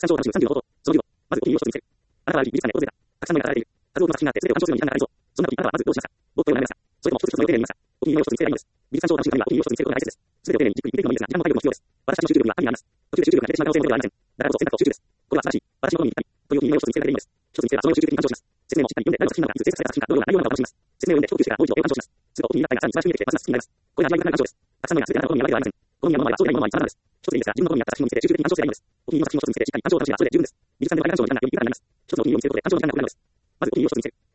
産省30のこと。その理論。まず、お気に入りを一つ見せる。あなたはある日、美術館で訪れた。たくさんの絵が飾られている。数多くの作品があって、すべてを鑑賞するのに時間がかかりそう。そんな時、あなたはまずどうしますか？もっと読まれますか？それとも一つ一つの絵を丁寧に見ますか？お気に入りを一つ見つければいいのです。美術館長を楽しむためには、お気に入りを一つ見つけることが大切です。すべてを丁寧にじっくり見ていくのもいいですが、時間も体力も必要です。私たちの集中力には限りがあります。途中で集中力が減ってしまう可能性もゼロではありません。だからこそ選択と集中です。これは素晴らしい。私の好みにぴったり。というお気に入りを一つ見つけるだけでいいのです。一つ見つければそれを集中的に鑑賞します。説明もしっかり読んで、誰の作品なのか、いつ制作された作品か、どのような内容なのかを楽しみます。説明を読んで、一呼吸してからもう一度鑑賞します。するとお気に入りだった絵がさらに素晴らしく見えてきて、ますます好きになります。これが味わい深い鑑賞です。たくさんの絵がすべてあなたの好みに合うわけではありません。好みや物はそうでないものは一番なのです。一つでいいですが、自分の好みに合った作品を見つけて集中的に鑑賞すればいいのです。お気に入りの作品を一つ見つけて、しっかり鑑賞を楽しめばそれで十分です。美術館での鑑賞の時間がより短くなります。一つのお気に入りを見つけることで鑑賞の時間が長くなるのです。まずお気に入りを一つ見つける。